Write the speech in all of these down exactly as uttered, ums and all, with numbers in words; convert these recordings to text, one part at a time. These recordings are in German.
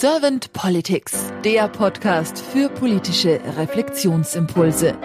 Servant Politics, der Podcast für politische Reflexionsimpulse.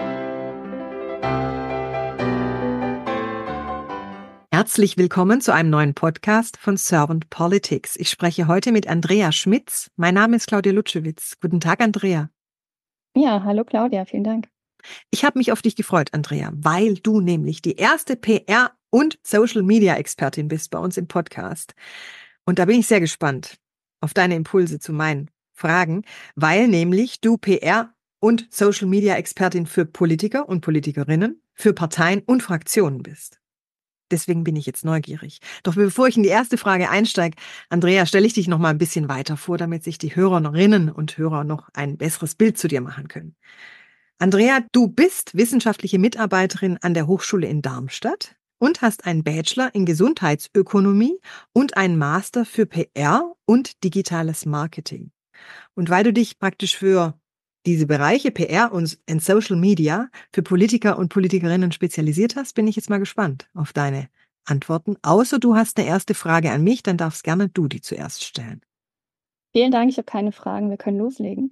Herzlich willkommen zu einem neuen Podcast von Servant Politics. Ich spreche heute mit Andrea Schmitz. Mein Name ist Claudia Lutschewitz. Guten Tag, Andrea. Ja, hallo Claudia, vielen Dank. Ich habe mich auf dich gefreut, Andrea, weil du nämlich die erste P R- und Social-Media-Expertin bist bei uns im Podcast. Und da bin ich sehr gespannt auf deine Impulse zu meinen Fragen, weil nämlich du P R- und Social-Media-Expertin für Politiker und Politikerinnen, für Parteien und Fraktionen bist. Deswegen bin ich jetzt neugierig. Doch bevor ich in die erste Frage einsteige, Andrea, stelle ich dich noch mal ein bisschen weiter vor, damit sich die Hörerinnen und Hörer noch ein besseres Bild zu dir machen können. Andrea, du bist wissenschaftliche Mitarbeiterin an der Hochschule in Darmstadt und hast einen Bachelor in Gesundheitsökonomie und einen Master für P R und digitales Marketing. Und weil du dich praktisch für diese Bereiche P R und Social Media für Politiker und Politikerinnen spezialisiert hast, bin ich jetzt mal gespannt auf deine Antworten. Außer du hast eine erste Frage an mich, dann darfst gerne du die zuerst stellen. Vielen Dank, ich habe keine Fragen, wir können loslegen.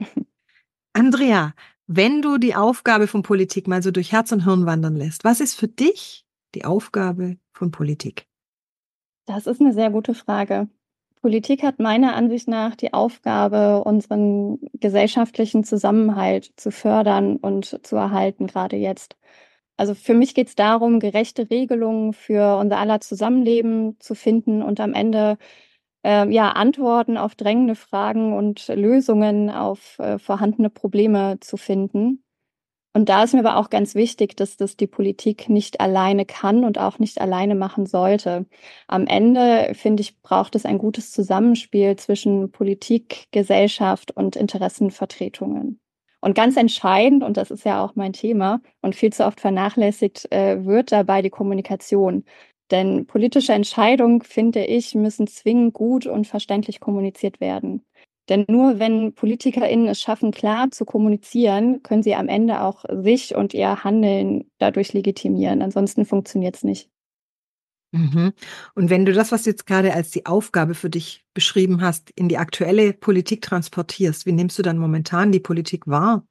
Andrea, wenn du die Aufgabe von Politik mal so durch Herz und Hirn wandern lässt, was ist für dich die Aufgabe von Politik? Das ist eine sehr gute Frage. Politik hat meiner Ansicht nach die Aufgabe, unseren gesellschaftlichen Zusammenhalt zu fördern und zu erhalten, gerade jetzt. Also für mich geht es darum, gerechte Regelungen für unser aller Zusammenleben zu finden und am Ende äh, ja, Antworten auf drängende Fragen und Lösungen auf äh, vorhandene Probleme zu finden. Und da ist mir aber auch ganz wichtig, dass das die Politik nicht alleine kann und auch nicht alleine machen sollte. Am Ende, finde ich, braucht es ein gutes Zusammenspiel zwischen Politik, Gesellschaft und Interessenvertretungen. Und ganz entscheidend, und das ist ja auch mein Thema und viel zu oft vernachlässigt, äh, wird dabei die Kommunikation. Denn politische Entscheidungen, finde ich, müssen zwingend gut und verständlich kommuniziert werden. Denn nur wenn PolitikerInnen es schaffen, klar zu kommunizieren, können sie am Ende auch sich und ihr Handeln dadurch legitimieren. Ansonsten funktioniert es nicht. Mhm. Und wenn du das, was du jetzt gerade als die Aufgabe für dich beschrieben hast, in die aktuelle Politik transportierst, wie nimmst du dann momentan die Politik wahr?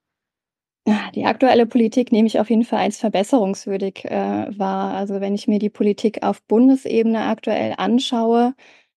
Die aktuelle Politik nehme ich auf jeden Fall als verbesserungswürdig äh, wahr. Also wenn ich mir die Politik auf Bundesebene aktuell anschaue,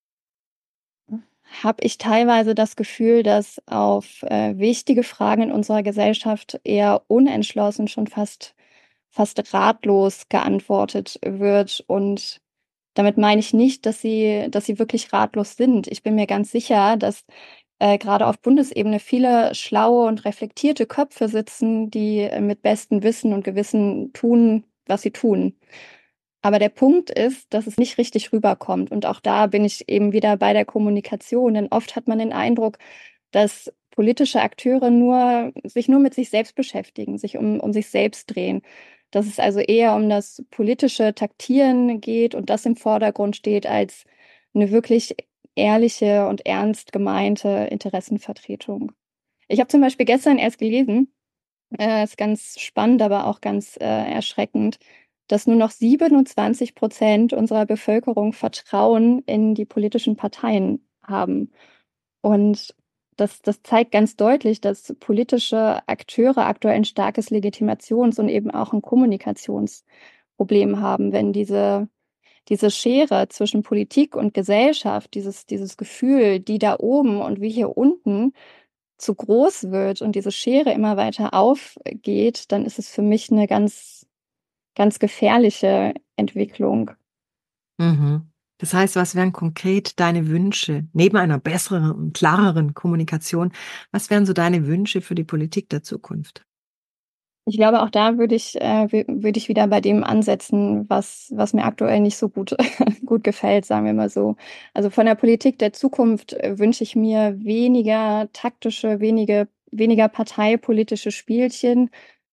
habe ich teilweise das Gefühl, dass auf äh, wichtige Fragen in unserer Gesellschaft eher unentschlossen, schon fast, fast ratlos geantwortet wird. Und damit meine ich nicht, dass sie, dass sie wirklich ratlos sind. Ich bin mir ganz sicher, dass äh, gerade auf Bundesebene viele schlaue und reflektierte Köpfe sitzen, die äh, mit bestem Wissen und Gewissen tun, was sie tun. Aber der Punkt ist, dass es nicht richtig rüberkommt. Und auch da bin ich eben wieder bei der Kommunikation. Denn oft hat man den Eindruck, dass politische Akteure nur, sich nur mit sich selbst beschäftigen, sich um, um sich selbst drehen. Dass es also eher um das politische Taktieren geht und das im Vordergrund steht, als eine wirklich ehrliche und ernst gemeinte Interessenvertretung. Ich habe zum Beispiel gestern erst gelesen, äh, ist ganz spannend, aber auch ganz äh, erschreckend, dass nur noch siebenundzwanzig Prozent unserer Bevölkerung Vertrauen in die politischen Parteien haben. Und das, das zeigt ganz deutlich, dass politische Akteure aktuell ein starkes Legitimations- und eben auch ein Kommunikationsproblem haben, wenn diese, diese Schere zwischen Politik und Gesellschaft, dieses, dieses Gefühl, die da oben und wir hier unten, zu groß wird und diese Schere immer weiter aufgeht, dann ist es für mich eine ganz, ganz gefährliche Entwicklung. Mhm. Das heißt, was wären konkret deine Wünsche, neben einer besseren und klareren Kommunikation, was wären so deine Wünsche für die Politik der Zukunft? Ich glaube, auch da würde ich, äh, wü- würde ich wieder bei dem ansetzen, was, was mir aktuell nicht so gut, gut gefällt, sagen wir mal so. Also von der Politik der Zukunft äh, wünsche ich mir weniger taktische, wenige, weniger parteipolitische Spielchen.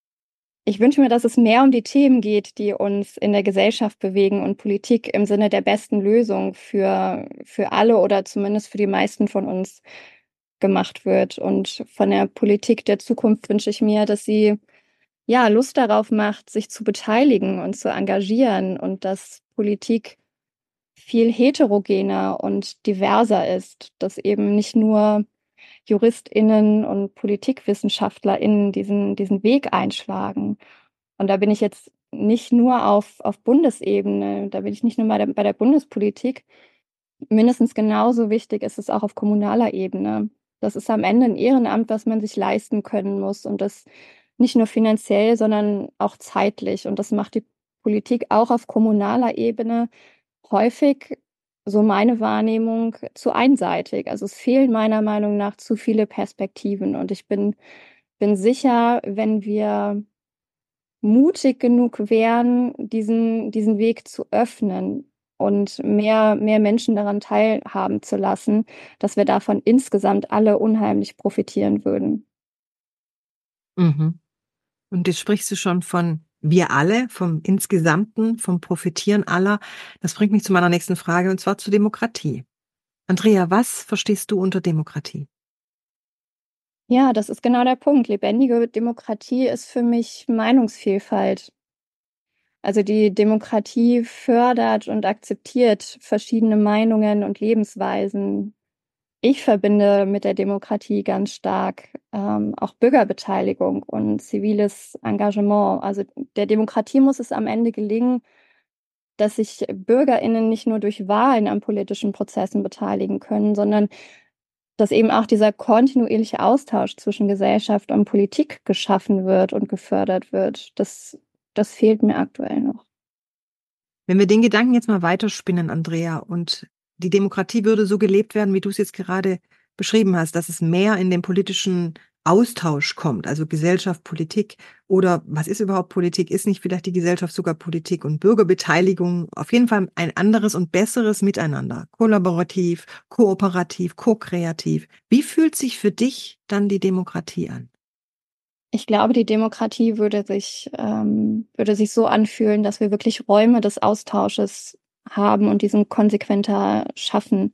Ich wünsche mir, dass es mehr um die Themen geht, die uns in der Gesellschaft bewegen und Politik im Sinne der besten Lösung für, für alle oder zumindest für die meisten von uns gemacht wird. Und von der Politik der Zukunft wünsche ich mir, dass sie ja Lust darauf macht, sich zu beteiligen und zu engagieren und dass Politik viel heterogener und diverser ist, dass eben nicht nur JuristInnen und PolitikwissenschaftlerInnen diesen, diesen Weg einschlagen. Und da bin ich jetzt nicht nur auf, auf Bundesebene, da bin ich nicht nur bei der, bei der Bundespolitik. Mindestens genauso wichtig ist es auch auf kommunaler Ebene. Das ist am Ende ein Ehrenamt, was man sich leisten können muss. Und das nicht nur finanziell, sondern auch zeitlich. Und das macht die Politik auch auf kommunaler Ebene häufig, so meine Wahrnehmung, zu einseitig. Also es fehlen meiner Meinung nach zu viele Perspektiven. Und ich bin, bin sicher, wenn wir mutig genug wären, diesen, diesen Weg zu öffnen und mehr, mehr Menschen daran teilhaben zu lassen, dass wir davon insgesamt alle unheimlich profitieren würden. Mhm. Und jetzt sprichst du schon von wir alle, vom Insgesamten, vom Profitieren aller. Das bringt mich zu meiner nächsten Frage, und zwar zur Demokratie. Andrea, was verstehst du unter Demokratie? Ja, das ist genau der Punkt. Lebendige Demokratie ist für mich Meinungsvielfalt. Also die Demokratie fördert und akzeptiert verschiedene Meinungen und Lebensweisen. Ich verbinde mit der Demokratie ganz stark ähm, auch Bürgerbeteiligung und ziviles Engagement. Also der Demokratie muss es am Ende gelingen, dass sich BürgerInnen nicht nur durch Wahlen an politischen Prozessen beteiligen können, sondern dass eben auch dieser kontinuierliche Austausch zwischen Gesellschaft und Politik geschaffen wird und gefördert wird. Das, das fehlt mir aktuell noch. Wenn wir den Gedanken jetzt mal weiterspinnen, Andrea, und die Demokratie würde so gelebt werden, wie du es jetzt gerade beschrieben hast, dass es mehr in den politischen Austausch kommt, also Gesellschaft, Politik, oder was ist überhaupt Politik? Ist nicht vielleicht die Gesellschaft sogar Politik und Bürgerbeteiligung? Auf jeden Fall ein anderes und besseres Miteinander, kollaborativ, kooperativ, ko-kreativ. Wie fühlt sich für dich dann die Demokratie an? Ich glaube, die Demokratie würde sich, ähm, würde sich so anfühlen, dass wir wirklich Räume des Austausches haben und diesen konsequenter schaffen.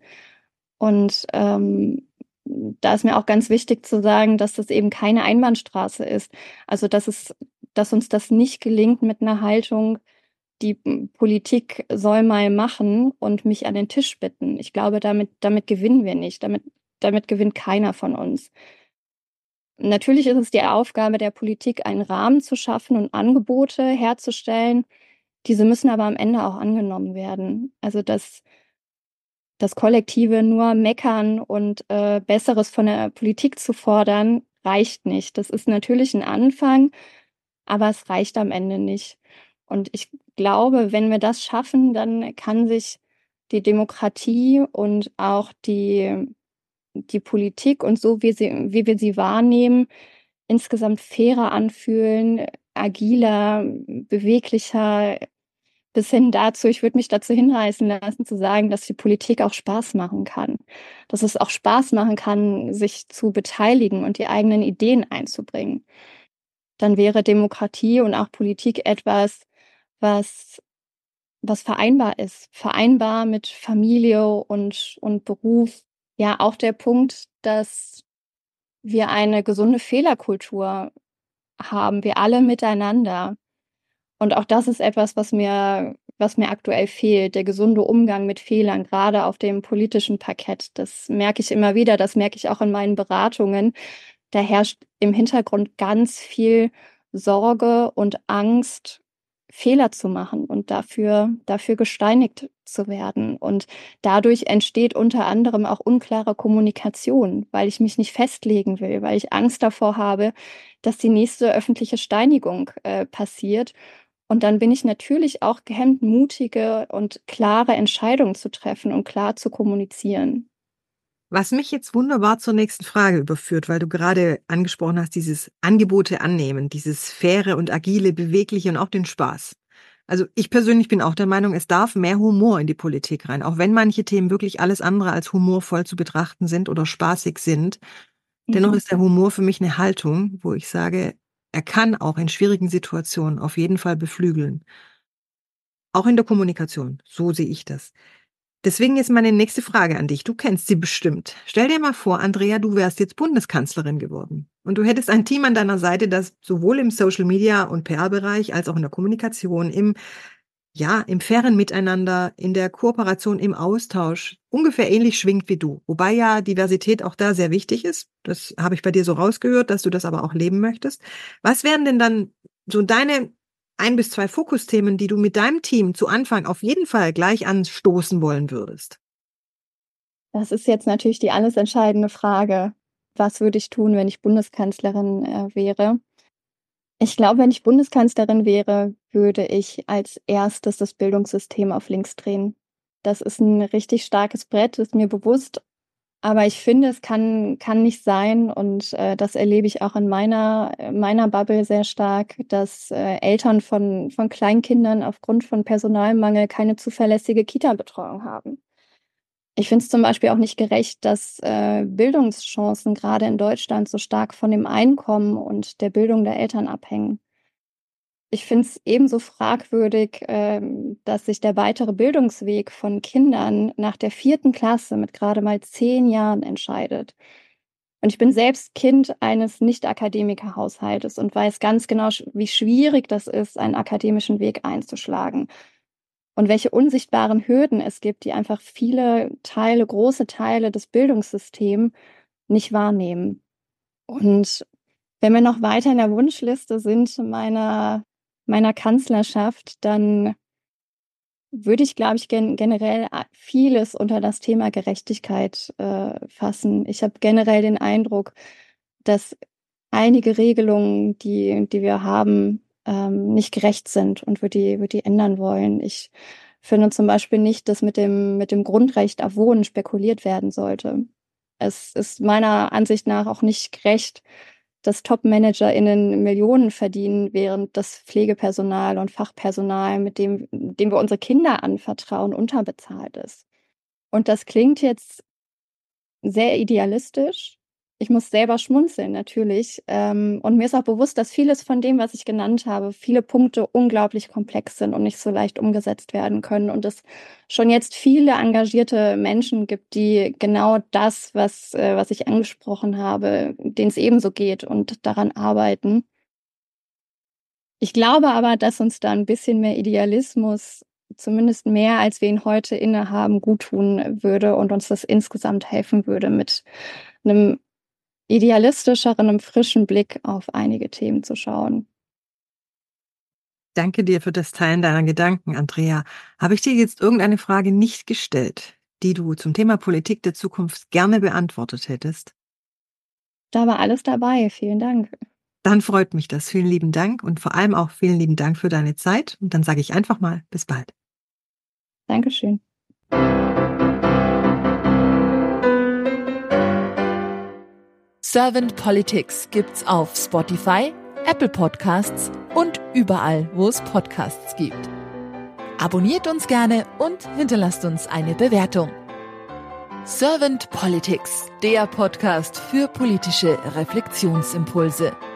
Und ähm, da ist mir auch ganz wichtig zu sagen, dass das eben keine Einbahnstraße ist. Also dass es, dass uns das nicht gelingt mit einer Haltung, die Politik soll mal machen und mich an den Tisch bitten. Ich glaube, damit, damit gewinnen wir nicht. Damit, damit gewinnt keiner von uns. Natürlich ist es die Aufgabe der Politik, einen Rahmen zu schaffen und Angebote herzustellen. Diese müssen aber am Ende auch angenommen werden. Also das, das Kollektive nur meckern und äh, Besseres von der Politik zu fordern, reicht nicht. Das ist natürlich ein Anfang, aber es reicht am Ende nicht. Und ich glaube, wenn wir das schaffen, dann kann sich die Demokratie und auch die die Politik und so, wie, sie, wie wir sie wahrnehmen, insgesamt fairer anfühlen, agiler, beweglicher, bis hin dazu, ich würde mich dazu hinreißen lassen, zu sagen, dass die Politik auch Spaß machen kann. Dass es auch Spaß machen kann, sich zu beteiligen und die eigenen Ideen einzubringen. Dann wäre Demokratie und auch Politik etwas, was, was vereinbar ist. Vereinbar mit Familie und, und Beruf. Ja, auch der Punkt, dass wir eine gesunde Fehlerkultur haben, wir alle miteinander. Und auch das ist etwas, was mir, was mir aktuell fehlt, der gesunde Umgang mit Fehlern, gerade auf dem politischen Parkett. Das merke ich immer wieder, das merke ich auch in meinen Beratungen. Da herrscht im Hintergrund ganz viel Sorge und Angst, Fehler zu machen und dafür, dafür gesteinigt zu werden. Und dadurch entsteht unter anderem auch unklare Kommunikation, weil ich mich nicht festlegen will, weil ich Angst davor habe, dass die nächste öffentliche Steinigung äh, passiert. Und dann bin ich natürlich auch gehemmt, mutige und klare Entscheidungen zu treffen und klar zu kommunizieren. Was mich jetzt wunderbar zur nächsten Frage überführt, weil du gerade angesprochen hast, dieses Angebote annehmen, dieses faire und agile, bewegliche und auch den Spaß. Also ich persönlich bin auch der Meinung, es darf mehr Humor in die Politik rein, auch wenn manche Themen wirklich alles andere als humorvoll zu betrachten sind oder spaßig sind. Dennoch Mhm. ist der Humor für mich eine Haltung, wo ich sage, er kann auch in schwierigen Situationen auf jeden Fall beflügeln. Auch in der Kommunikation, so sehe ich das. Deswegen jetzt meine nächste Frage an dich. Du kennst sie bestimmt. Stell dir mal vor, Andrea, du wärst jetzt Bundeskanzlerin geworden. Und du hättest ein Team an deiner Seite, das sowohl im Social Media und P R-Bereich als auch in der Kommunikation, im ja, im fairen Miteinander, in der Kooperation, im Austausch ungefähr ähnlich schwingt wie du. Wobei ja Diversität auch da sehr wichtig ist. Das habe ich bei dir so rausgehört, dass du das aber auch leben möchtest. Was wären denn dann so deine ein bis zwei Fokusthemen, die du mit deinem Team zu Anfang auf jeden Fall gleich anstoßen wollen würdest? Das ist jetzt natürlich die alles entscheidende Frage. Was würde ich tun, wenn ich Bundeskanzlerin äh, wäre? Ich glaube, wenn ich Bundeskanzlerin wäre, würde ich als erstes das Bildungssystem auf links drehen. Das ist ein richtig starkes Brett, ist mir bewusst. Aber ich finde, es kann, kann nicht sein, und äh, das erlebe ich auch in meiner, meiner Bubble sehr stark, dass äh, Eltern von, von Kleinkindern aufgrund von Personalmangel keine zuverlässige Kita-Betreuung haben. Ich finde es zum Beispiel auch nicht gerecht, dass äh, Bildungschancen gerade in Deutschland so stark von dem Einkommen und der Bildung der Eltern abhängen. Ich finde es ebenso fragwürdig, ähm, dass sich der weitere Bildungsweg von Kindern nach der vierten Klasse mit gerade mal zehn Jahren entscheidet. Und ich bin selbst Kind eines Nicht-Akademiker-Haushaltes und weiß ganz genau, sch- wie schwierig das ist, einen akademischen Weg einzuschlagen. Und welche unsichtbaren Hürden es gibt, die einfach viele Teile, große Teile des Bildungssystems nicht wahrnehmen. Und wenn wir noch weiter in der Wunschliste sind meiner, meiner Kanzlerschaft, dann würde ich, glaube ich, gen generell vieles unter das Thema Gerechtigkeit äh, fassen. Ich habe generell den Eindruck, dass einige Regelungen, die, die wir haben, ähm, nicht gerecht sind und würde die, würde die ändern wollen. Ich finde zum Beispiel nicht, dass mit dem, mit dem Grundrecht auf Wohnen spekuliert werden sollte. Es ist meiner Ansicht nach auch nicht gerecht, dass Top-ManagerInnen Millionen verdienen, während das Pflegepersonal und Fachpersonal, mit dem, dem wir unsere Kinder anvertrauen, unterbezahlt ist. Und das klingt jetzt sehr idealistisch. Ich muss selber schmunzeln, natürlich. Ähm, und mir ist auch bewusst, dass vieles von dem, was ich genannt habe, viele Punkte unglaublich komplex sind und nicht so leicht umgesetzt werden können. Und es schon jetzt viele engagierte Menschen gibt, die genau das, was, äh, was ich angesprochen habe, denen es ebenso geht und daran arbeiten. Ich glaube aber, dass uns da ein bisschen mehr Idealismus, zumindest mehr, als wir ihn heute innehaben, guttun würde und uns das insgesamt helfen würde, mit einem idealistischeren, einem frischen Blick auf einige Themen zu schauen. Danke dir für das Teilen deiner Gedanken, Andrea. Habe ich dir jetzt irgendeine Frage nicht gestellt, die du zum Thema Politik der Zukunft gerne beantwortet hättest? Da war alles dabei. Vielen Dank. Dann freut mich das. Vielen lieben Dank und vor allem auch vielen lieben Dank für deine Zeit. Und dann sage ich einfach mal, bis bald. Dankeschön. Servant Politics gibt's auf Spotify, Apple Podcasts und überall, wo es Podcasts gibt. Abonniert uns gerne und hinterlasst uns eine Bewertung. Servant Politics, der Podcast für politische Reflexionsimpulse.